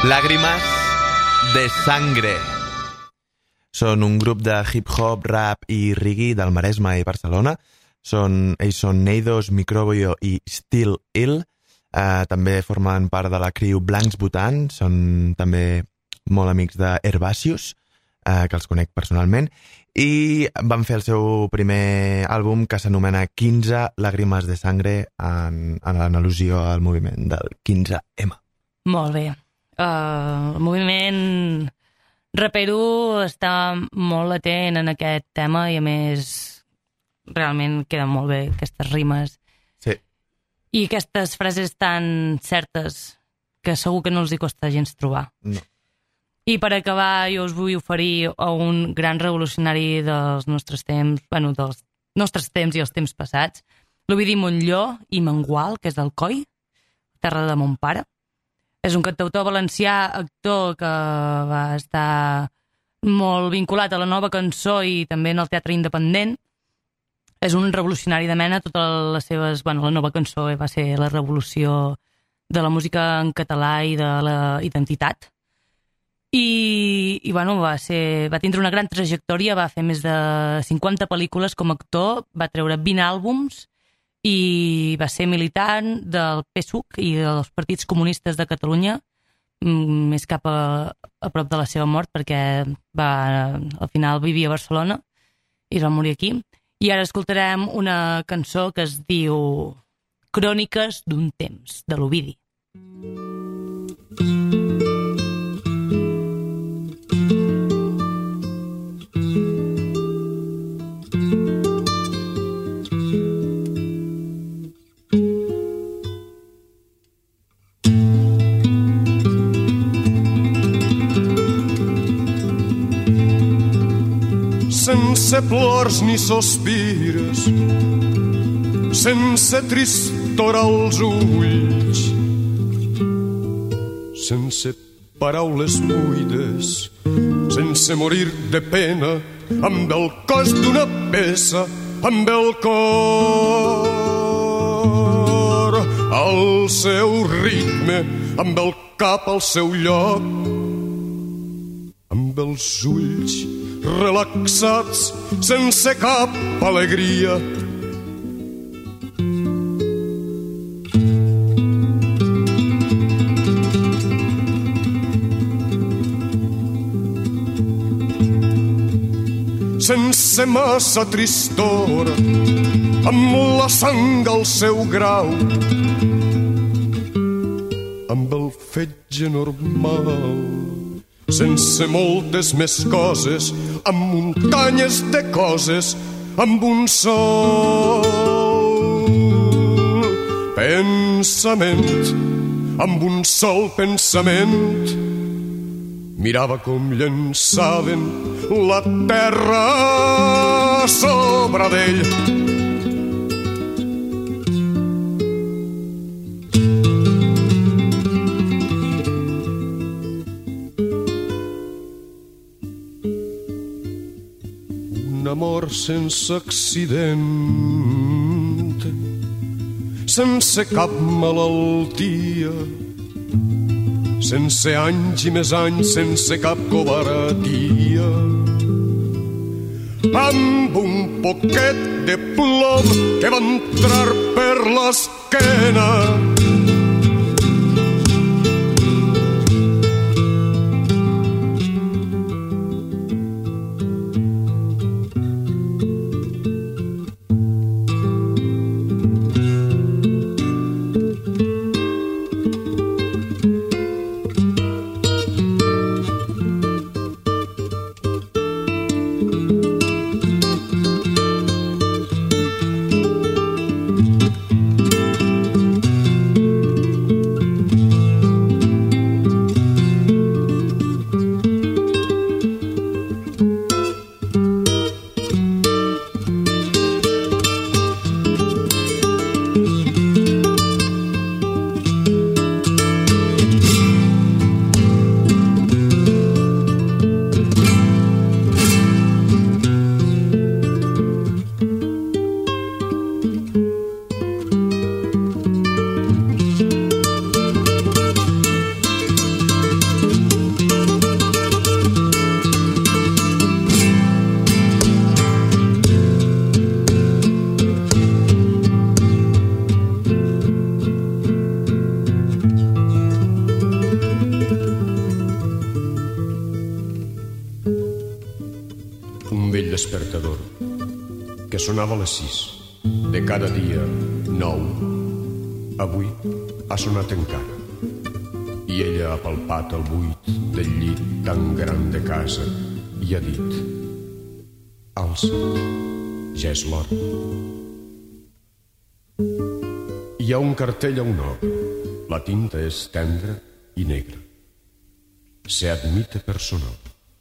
Lágrimas de sangre. Són un grup de hip-hop, rap i reggae del Maresme i Barcelona. Són, ells són Neidos, Microbio i Still Ill. Eh, també formen part de la crew Blancs Butant. Són també molt amics de Herbaceous, eh, que els conec personalment. I van fer el seu primer àlbum que s'anomena quinze Lágrimas de sangre en, en al·lusió al moviment del quinze ema.
Molt bé. Uh, el moviment rapero està molt atent en aquest tema i a més realment queden molt bé aquestes rimes.
Sí.
I aquestes frases tan certes que segur que no els hi costa gens trobar.
No.
I per acabar jo us vull oferir a un gran revolucionari dels nostres temps, bueno, dels nostres temps i els temps passats, l'Ovidi Montllor i Mangual, que és d'Alcoi, terra de mon pare. És un cantautor valencià, actor que va estar molt vinculat a la nova cançó i també en el teatre independent. És un revolucionari de mena, totes les seves... Bueno, la nova cançó va ser la revolució de la música en català i de la identitat. I, i bueno, va, ser, va tindre una gran trajectòria, va fer més de cinquanta pel·lícules com a actor, va treure vint àlbums i va ser militant del P S U C i dels partits comunistes de Catalunya, més cap a, a prop de la seva mort, perquè va, al final vivia a Barcelona i es va morir aquí. I ara escoltarem una cançó que es diu Cròniques d'un temps, de l'Ovidi.
Sense plors ni sospires, sense tristor als ulls, sense paraules buides, sense morir de pena, amb el cos d'una peça, amb el cor al seu ritme, amb el cap al seu lloc, amb els ulls relaxats, sense cap alegria. Sense massa tristor, amb la sang al seu grau, amb el fetge normal, sense moltes més coses, amb muntanyes de coses, amb un sol pensament, amb un sol pensament, mirava com llençaven la terra sobre d'ell. Amor sense accident, sense cap malaltia, sense anys i més anys, sense cap covardia, amb un poquet de plom que va entrar per l'esquena.
aquell despertador que sonava a les sis de cada dia nou. Avui ha sonat encara i ella ha palpat el buit del llit tan gran de casa i ha dit: alça, ja és l'hora. Hi ha un cartell a un obra, la tinta és tendra i negra. Se admite personal.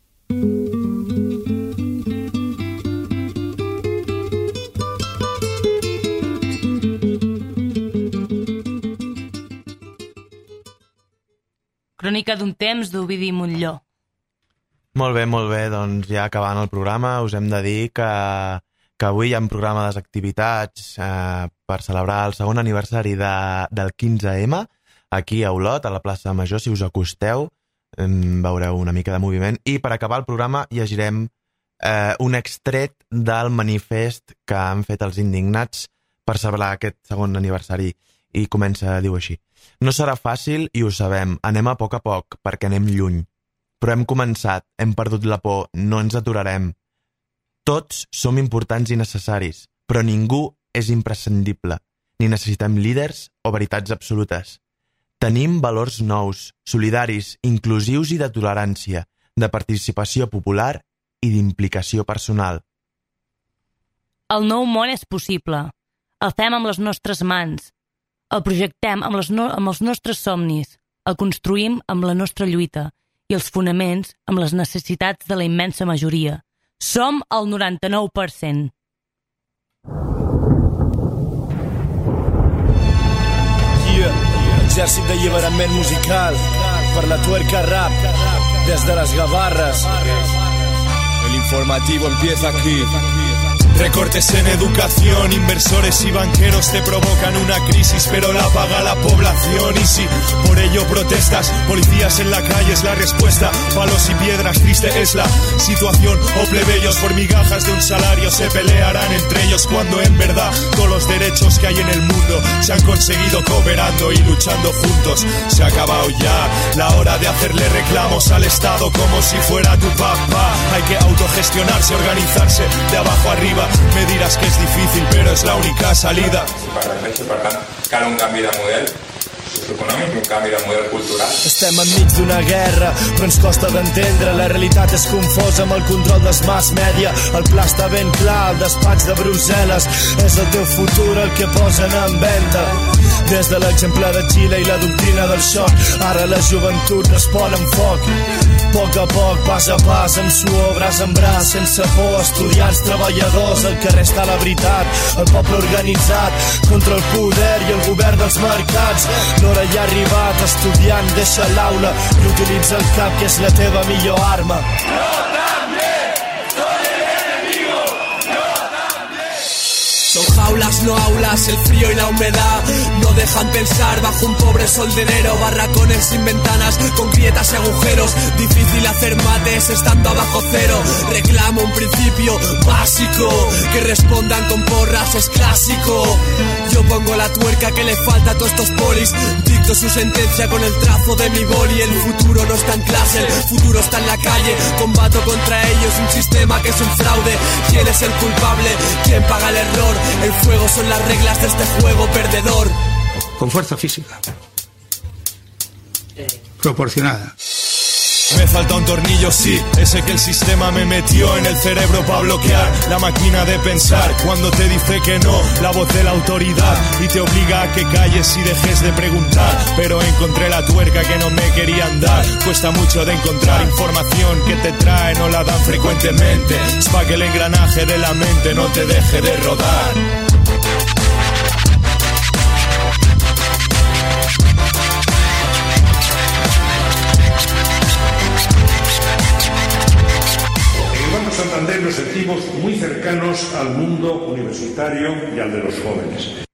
Crònica d'un temps d'Ovidi Montllor.
Molt bé, molt bé, doncs ja acabant el programa us hem de dir que, que avui hi ha un programa de activitats eh, per celebrar el segon aniversari de, del quinze eme aquí a Olot, a la plaça Major. Si us acosteu eh, veureu una mica de moviment i per acabar el programa llegirem eh, un extret del manifest que han fet els indignats per celebrar aquest segon aniversari i comença, diu així: no serà fàcil i ho sabem, anem a poc a poc perquè anem lluny. Però hem començat, hem perdut la por, no ens aturarem. Tots som importants i necessaris, però ningú és imprescindible, ni necessitem líders o veritats absolutes. Tenim valors nous, solidaris, inclusius i de tolerància, de participació popular i d'implicació personal.
El nou món és possible. El fem amb les nostres mans. El projectem amb, les no, amb els nostres somnis, el construïm amb la nostra lluita i els fonaments amb les necessitats de la immensa majoria. Som el noranta-nou per cent.
Yeah. Exèrcit d'alliberament musical per la tuerca rap des de les Gavarres. El informativo empieza aquí.
Recortes en educación, inversores y banqueros te provocan una crisis, pero la paga la población. Y si por ello protestas, policías en la calle es la respuesta. Palos y piedras, triste es la situación. O plebeyos por migajas de un salario se pelearán entre ellos, cuando en verdad todos los derechos que hay en el mundo se han conseguido cooperando y luchando juntos. Se ha acabado ya la hora de hacerle reclamos al Estado como si fuera tu papá. Hay que autogestionarse, organizarse de abajo arriba. Me diràs que és difícil, però és l'única salida.
Per reflexionar, per tant, cal un canvi de model socioeconòmic i un canvi de model cultural.
Estem enmig d'una guerra, però ens costa d'entendre. La realitat és confosa amb el control dels mass media. El pla està ben clar, el despatx de Brussel·les és el teu futur el que posen en venda. Des de l'exemple de Xile i la doctrina del xoc, ara la joventut respon amb foc. A poc a poc, pas a pas, amb suor, braç en braç, sense por, estudiants, treballadors, el carrer està la veritat, el poble organitzat contra el poder i el govern dels mercats. L'hora ja ha arribat, estudiant, deixa l'aula i utilitza el cap, que és la teva millor arma.
Son jaulas, no aulas, el frío y la humedad no dejan pensar bajo un pobre sol de enero. Barracones sin ventanas, con grietas y agujeros. Difícil hacer mates estando abajo cero. Reclamo un principio básico, que respondan con porras, es clásico. Yo pongo la tuerca que le falta a todos estos polis. Dicto su sentencia con el trazo de mi boli. El futuro no está en clase, el futuro está en la calle. Combato contra ellos un sistema que es un fraude. ¿Quién es el culpable? ¿Quién paga el error? El fuego son las reglas de este juego perdedor.
Con fuerza física proporcionada.
Me falta un tornillo, sí, ese que el sistema me metió en el cerebro para bloquear la máquina de pensar. Cuando te dice que no, la voz de la autoridad, y te obliga a que calles y dejes de preguntar. Pero encontré la tuerca que no me querían dar. Cuesta mucho de encontrar información que te trae, no la dan frecuentemente. Es pa' que el engranaje de la mente no te deje de rodar.
Santander nos sentimos muy cercanos al mundo universitario y al de los jóvenes.